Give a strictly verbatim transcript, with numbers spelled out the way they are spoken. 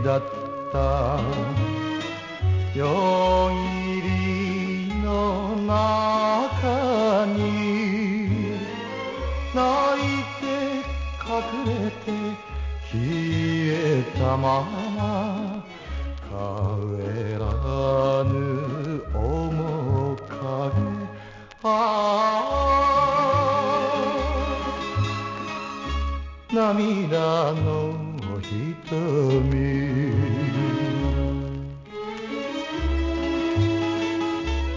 だった夜霧の中に泣いて隠れて消えたまま帰らぬ面影ああ涙の瞳